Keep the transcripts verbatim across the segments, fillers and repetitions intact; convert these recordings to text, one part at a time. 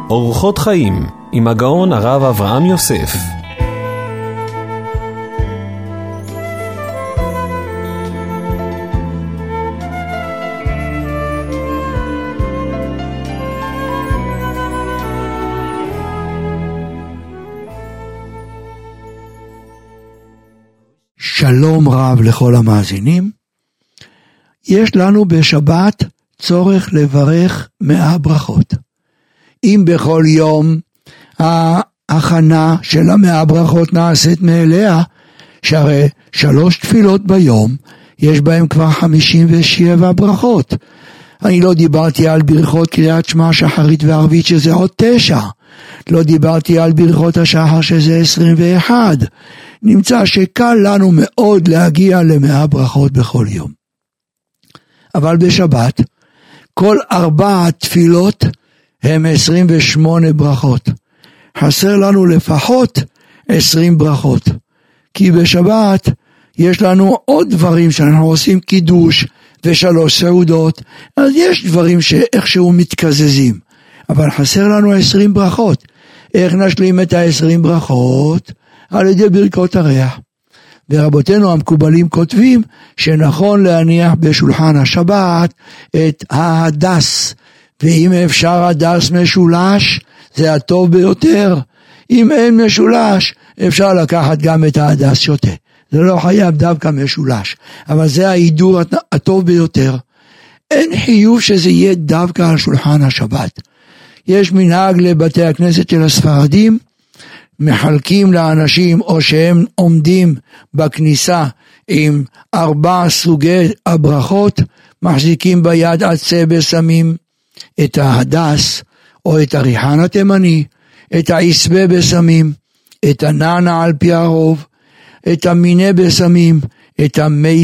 אורחות חיים עם הגאון הרב אברהם יוסף. שלום רב לכל המאזינים. יש לנו בשבת צורך לברך מאה ברכות. אם בכל יום ההכנה של המאה ברכות נעשית מאליה, שהרי שלוש תפילות ביום, יש בהם כבר חמישים ושבע ברכות. אני לא דיברתי על ברכות קריאת שמע שחרית וערבית שזה עוד תשע. לא דיברתי על ברכות השחר שזה עשרים ואחת. נמצא שקל לנו מאוד להגיע למאה ברכות בכל יום. אבל בשבת, כל ארבע תפילות הם עשרים ושמונה ברכות. חסר לנו לפחות עשרים ברכות. כי בשבת יש לנו עוד דברים שאנחנו עושים קידוש ושלוש סעודות. אז יש דברים שאיכשהו מתקזזים. אבל חסר לנו עשרים ברכות. איך נשלים את העשרים ברכות? על ידי ברכות הריח. ורבותינו המקובלים כותבים שנכון להניח בשולחן השבת את ההדס. ואם אפשר הדס משולש, זה הטוב ביותר. אם אין משולש, אפשר לקחת גם את ההדס שוטה. זה לא חייב דווקא משולש. אבל זה ההידור הטוב ביותר. אין חיוב שזה יהיה דווקא על שולחן השבת. יש מנהג לבתי הכנסת של הספרדים, מחלקים לאנשים או שהם עומדים בכניסה עם ארבע סוגי הברכות, מחזיקים ביד עצה בשמים את ההדס או את הריחן התימני, את העשבה בשמים, את הנענה על פי הרוב, את המיני בשמים, את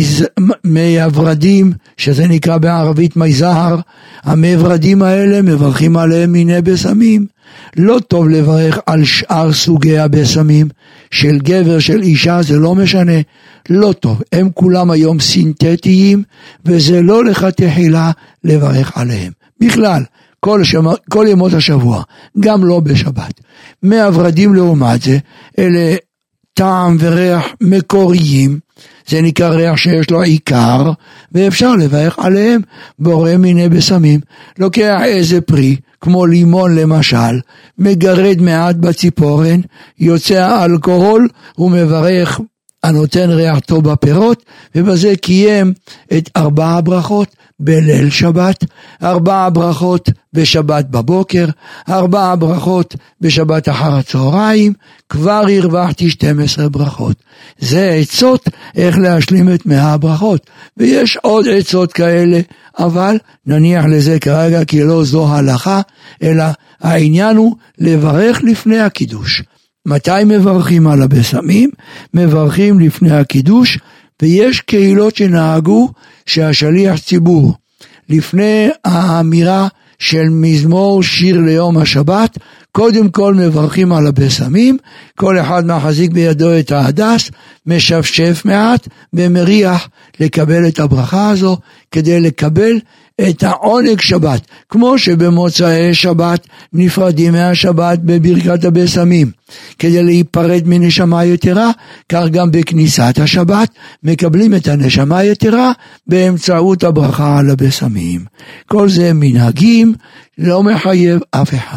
המי הברדים, שזה נקרא בערבית מי זהר. המי ורדים האלה מברכים עליהם מיני בשמים. לא טוב לברך על שאר סוגי הבשמים, של גבר, של אישה, זה לא משנה, לא טוב. הם כולם היום סינתטיים, וזה לא לך תחילה לברך עליהם. בכלל, כל, שמ... כל ימות השבוע, גם לא בשבת. מי הברדים לעומת זה, אלה טעם וריח מקוריים, זה נקרא ריח שיש לו עיקר, ואפשר לברך עליהם בורא מיני בשמים. לוקח איזה פרי, כמו לימון למשל, מגרד מעט בציפורן, יוצא האלכוהול, הוא מברך הנותן ריח טוב בפירות, ובזה קיים את ארבע ברכות בליל שבת, ארבע ברכות בשבת בבוקר, ארבע ברכות בשבת אחר הצהריים, כבר הרווחתי שתים עשרה ברכות. זה עצות איך להשלים את מאה הברכות, ויש עוד עצות כאלה, אבל נניח לזה כרגע כי לא זו הלכה, אלא העניין הוא לברך לפני הקידוש. מתי מברכים על הבשמים? מברכים לפני הקידוש, ויש קהילות שנהגו שהשליח ציבור, לפני האמירה של מזמור שיר ליום השבת, קודם כל מברכים על הבשמים, כל אחד מחזיק בידו את ההדס, משפשף מעט ומריח לקבל את הברכה הזו, כדי לקבל את העונג שבת, כמו שבמוצאי שבת נפרדים מהשבת בברכת הבשמים, כדי להיפרד מנשמה יתרה, כך גם בכניסת השבת מקבלים את הנשמה יתרה באמצעות הברכה על הבשמים. כל זה מנהגים, לא מחייב אף אחד.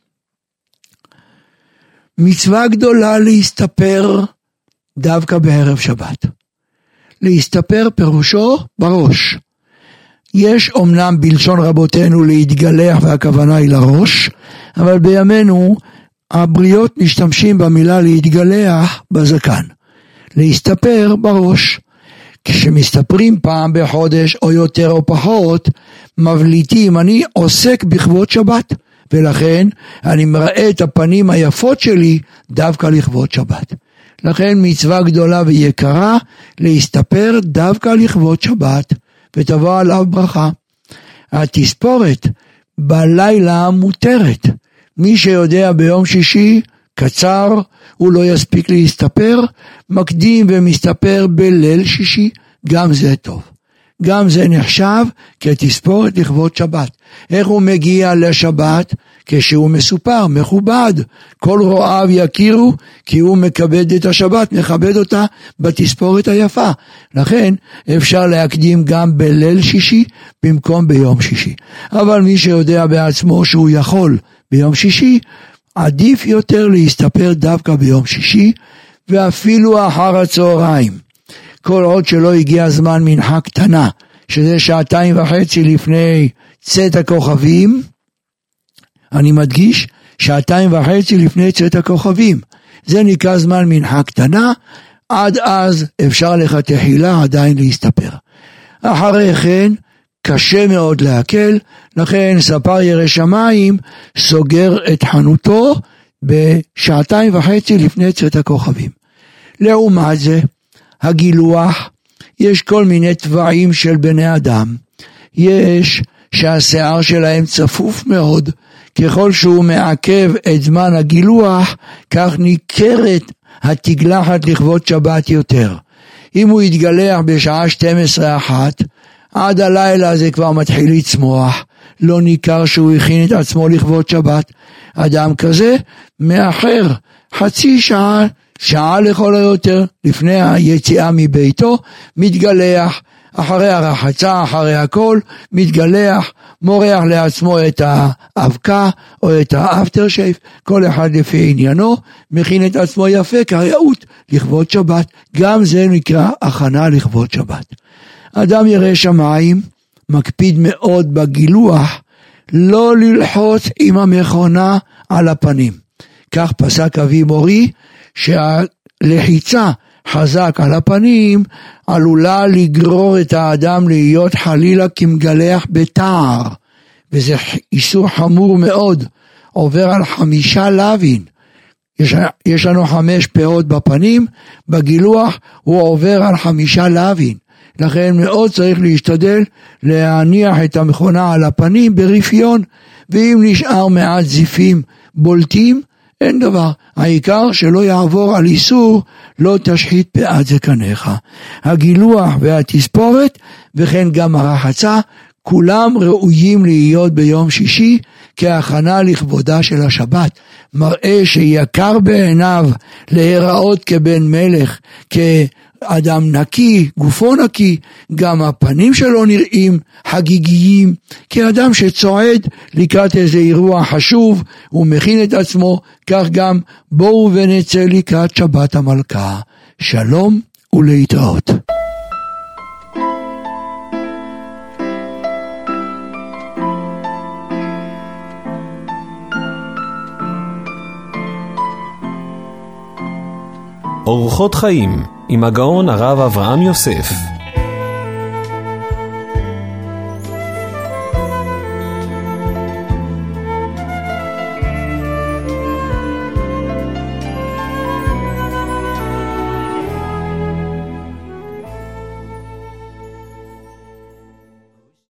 מצווה גדולה להסתפר דווקא בערב שבת. להסתפר פירושו בראש. יש אומנם בלשון רבותינו להתגלח והכוונה היא לראש, אבל בימינו הבריות משתמשים במילה להתגלח בזקן. להסתפר בראש. כשמסתפרים פעם בחודש או יותר או פחות, מבליטים, אני עוסק בכבוד שבת, ולכן אני מראה את הפנים היפות שלי דווקא לכבוד שבת. לכן מצווה גדולה ויקרה להסתפר דווקא לכבוד שבת, ותבוא עליו ברכה. התספורת בלילה מותרת. מי שיודע ביום שישי קצר, הוא לא יספיק להסתפר, מקדים ומסתפר בליל שישי, גם זה טוב. גם זה נחשב כתספורת לכבוד שבת. איך הוא מגיע לשבת? כשהוא מסופר, מכובד, כל רואיו יכירו, כי הוא מכבד את השבת, מכבד אותה בתספורת היפה. לכן אפשר להקדים גם בליל שישי, במקום ביום שישי. אבל מי שיודע בעצמו שהוא יכול ביום שישי, עדיף יותר להסתפר דווקא ביום שישי, ואפילו אחר הצהריים. כל עוד שלא הגיע זמן מנחה קטנה, שזה שעתיים וחצי לפני צאת הכוכבים, אני מדגיש, שעתיים וחצי לפני צאת הכוכבים, זה נקרא זמן מנחה קטנה, עד אז אפשר לכתחילה עדיין להסתפר. אחרי כן, קשה מאוד להקל, לכן ספר ירא שמיים סוגר את חנותו בשעתיים וחצי לפני צאת הכוכבים. לעומת זה, הגילוח, יש כל מיני טבעים של בני אדם, יש שהשיער שלהם צפוף מאוד, ככל שהוא מעכב את זמן הגילוח, כך ניכרת התגלחת לכבוד שבת יותר. אם הוא יתגלח בשעה שתים עשרה אחת, עד הלילה זה כבר מתחיל לצמוח, לא ניכר שהוא הכין את עצמו לכבוד שבת. אדם כזה מאחר חצי שעה, שעה לכל היותר, לפני היציאה מביתו, מתגלח, אחרי הרחצה, אחרי הכל, מתגלח, מורח לעצמו את האבקה או את האפטר שייף, כל אחד לפי עניינו, מכין את עצמו יפה כראות לכבוד שבת. גם זה נקרא הכנה לכבוד שבת. אדם ירא שמיים מקפיד מאוד בגילוח, לא ללחוץ עם המכונה על הפנים. כך פסק אבי מורי, שהלחיצה חזק על הפנים עלולה לגרור את האדם להיות חלילה כמגלח בתער, וזה איסור חמור מאוד, עובר על חמישה לוין. יש, יש לנו חמש פאות בפנים, בגילוח הוא עובר על חמישה לוין. לכן מאוד צריך להשתדל להניח את המכונה על הפנים ברפיון, ואם נשאר מעט זיפים בולטים, אין דבר, העיקר שלא יעבור על איסור, לא תשחית פאת זקניך. הגילוח והתספורת, וכן גם הרחצה, כולם ראויים להיות ביום שישי, כהכנה לכבודה של השבת. מראה שיקר בעיניו להיראות כבן מלך, כאדם נקי, גופו נקי, גם הפנים שלו נראים חגיגיים, כאדם שצועד לקראת איזה אירוע חשוב, הוא מכין את עצמו, כך גם בואו ונצא לקראת שבת המלכה. שלום ולהתראות. אורחות חיים עם הגאון הרב אברהם יוסף.